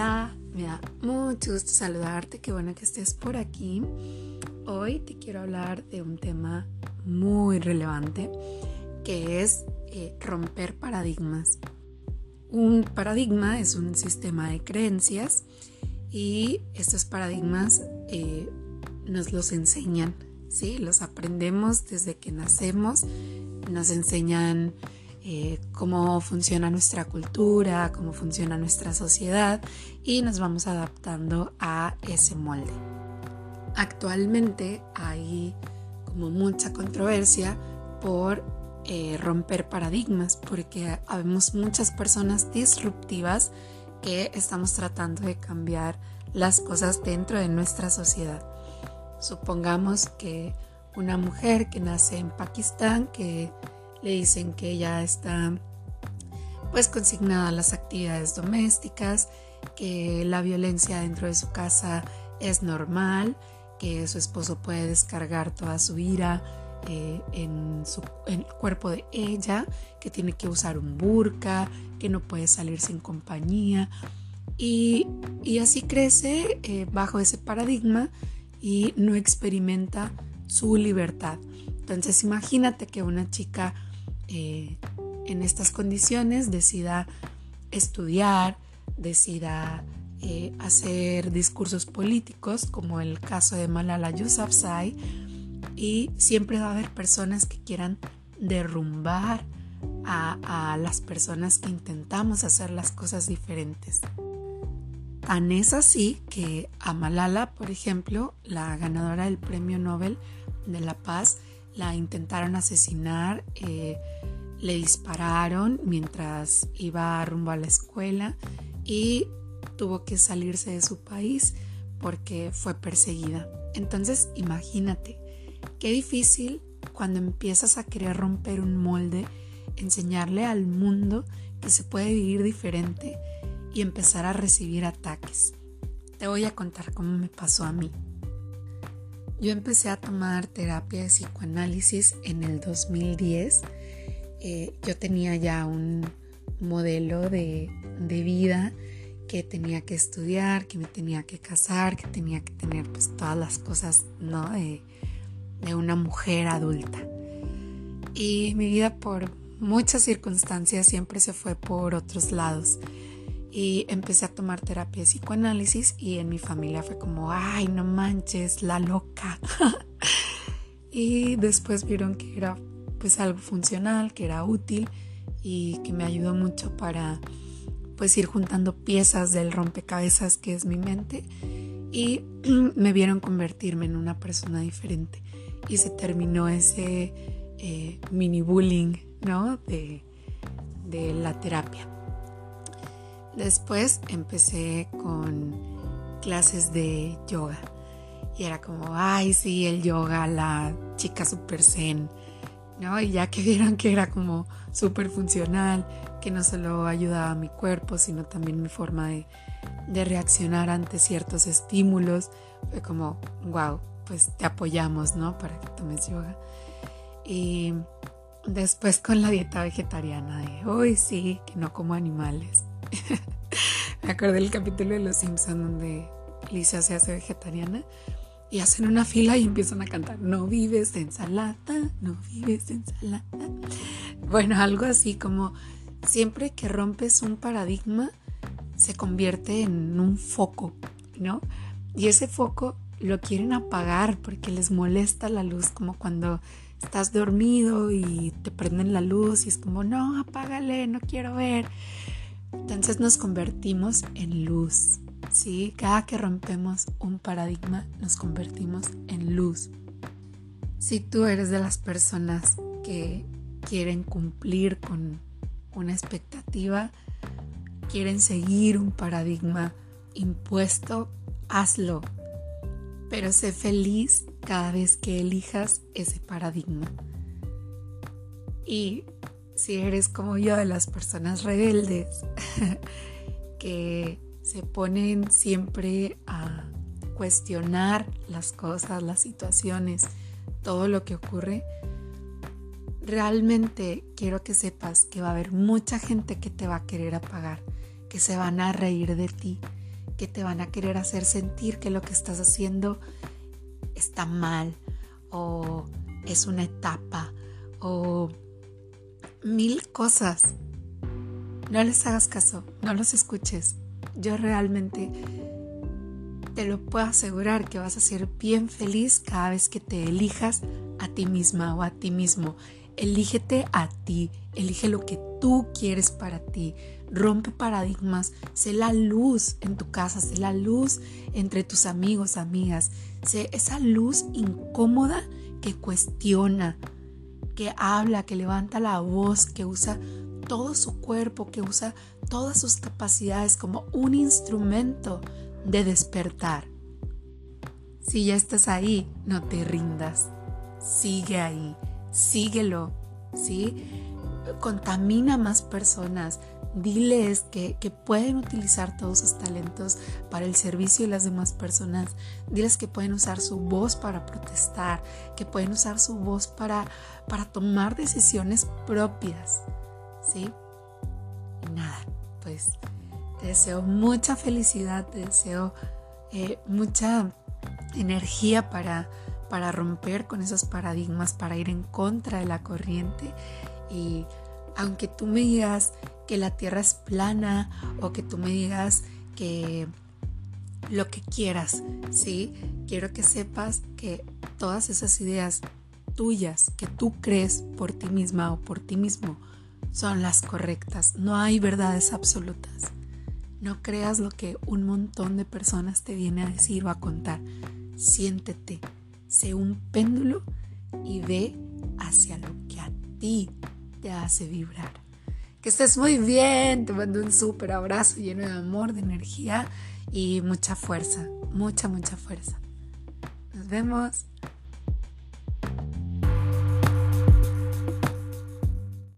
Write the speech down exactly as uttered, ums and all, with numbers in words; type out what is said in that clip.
Hola, me da mucho gusto saludarte, qué bueno que estés por aquí. Hoy te quiero hablar de un tema muy relevante que es eh, romper paradigmas. Un paradigma es un sistema de creencias y estos paradigmas eh, nos los enseñan, ¿sí? Los aprendemos desde que nacemos, nos enseñan Eh, cómo funciona nuestra cultura, cómo funciona nuestra sociedad y nos vamos adaptando a ese molde. Actualmente hay como mucha controversia por eh, romper paradigmas porque habemos muchas personas disruptivas que estamos tratando de cambiar las cosas dentro de nuestra sociedad. Supongamos que una mujer que nace en Pakistán, que le dicen que ella está pues consignada a las actividades domésticas, que la violencia dentro de su casa es normal, que su esposo puede descargar toda su ira eh, en, su, en el cuerpo de ella, que tiene que usar un burka, que no puede salir sin compañía y, y así crece eh, bajo ese paradigma y no experimenta su libertad. Entonces imagínate que una chica Eh, en estas condiciones decida estudiar, decida eh, hacer discursos políticos como el caso de Malala Yousafzai, y siempre va a haber personas que quieran derrumbar a, a las personas que intentamos hacer las cosas diferentes. Tan es así que a Malala, por ejemplo, la ganadora del Premio Nobel de la Paz, la intentaron asesinar, eh, le dispararon mientras iba rumbo a la escuela y tuvo que salirse de su país porque fue perseguida. Entonces imagínate, qué difícil cuando empiezas a querer romper un molde, enseñarle al mundo que se puede vivir diferente y empezar a recibir ataques. Te voy a contar cómo me pasó a mí. Yo empecé a tomar terapia de psicoanálisis en el dos mil diez. Eh, yo tenía ya un modelo de, de vida que tenía que estudiar, que me tenía que casar, que tenía que tener pues todas las cosas, ¿no? de, de una mujer adulta. Y mi vida por muchas circunstancias siempre se fue por otros lados. Y empecé a tomar terapia de psicoanálisis y en mi familia fue como, ay, no manches, la loca. Y después vieron que era pues algo funcional, que era útil y que me ayudó mucho para pues ir juntando piezas del rompecabezas que es mi mente, y me vieron convertirme en una persona diferente y se terminó ese eh, mini bullying, ¿no? de, de la terapia. Después empecé con clases de yoga y era como, ay, sí, el yoga, la chica super zen, ¿no? Y ya que vieron que era como súper funcional, que no solo ayudaba a mi cuerpo, sino también mi forma de, de reaccionar ante ciertos estímulos, fue como, wow, pues te apoyamos, ¿no? Para que tomes yoga. Y después con la dieta vegetariana, de, uy, sí, que no como animales. Me acordé del capítulo de Los Simpson donde Lisa se hace vegetariana y hacen una fila y empiezan a cantar, no vives de ensalada, no vives de ensalada. Bueno, algo así como siempre que rompes un paradigma se convierte en un foco, ¿no? Y ese foco lo quieren apagar porque les molesta la luz, como cuando estás dormido y te prenden la luz y es como, no, apágale, no quiero ver. Entonces nos convertimos en luz, ¿sí? Cada que rompemos un paradigma nos convertimos en luz. Si tú eres de las personas que quieren cumplir con una expectativa, quieren seguir un paradigma impuesto, hazlo. Pero sé feliz cada vez que elijas ese paradigma. Y si eres como yo, de las personas rebeldes que se ponen siempre a cuestionar las cosas, las situaciones, todo lo que ocurre, realmente quiero que sepas que va a haber mucha gente que te va a querer apagar, que se van a reír de ti, que te van a querer hacer sentir que lo que estás haciendo está mal o es una etapa o mil cosas. No les hagas caso, no los escuches. Yo realmente te lo puedo asegurar que vas a ser bien feliz cada vez que te elijas a ti misma o a ti mismo. Elígete a ti, elige lo que tú quieres para ti. Rompe paradigmas, sé la luz en tu casa, sé la luz entre tus amigos, amigas. Sé esa luz incómoda que cuestiona, que habla, que levanta la voz, que usa todo su cuerpo, que usa todas sus capacidades como un instrumento de despertar. Si ya estás ahí, no te rindas. Sigue ahí, síguelo, ¿sí? Contamina a más personas. Diles que, que pueden utilizar todos sus talentos para el servicio de las demás personas. Diles que pueden usar su voz para protestar, que pueden usar su voz para, para tomar decisiones propias, ¿sí? Y nada, pues te deseo mucha felicidad, te deseo eh, mucha energía para, para romper con esos paradigmas, para ir en contra de la corriente. Y aunque tú me digas que la tierra es plana o que tú me digas que lo que quieras, ¿sí? Quiero que sepas que todas esas ideas tuyas que tú crees por ti misma o por ti mismo son las correctas. No hay verdades absolutas. No creas lo que un montón de personas te viene a decir o a contar. Siéntete, sé un péndulo y ve hacia lo que a ti te hace vibrar. Que estés muy bien, te mando un súper abrazo lleno de amor, de energía y mucha fuerza, mucha, mucha fuerza. Nos vemos.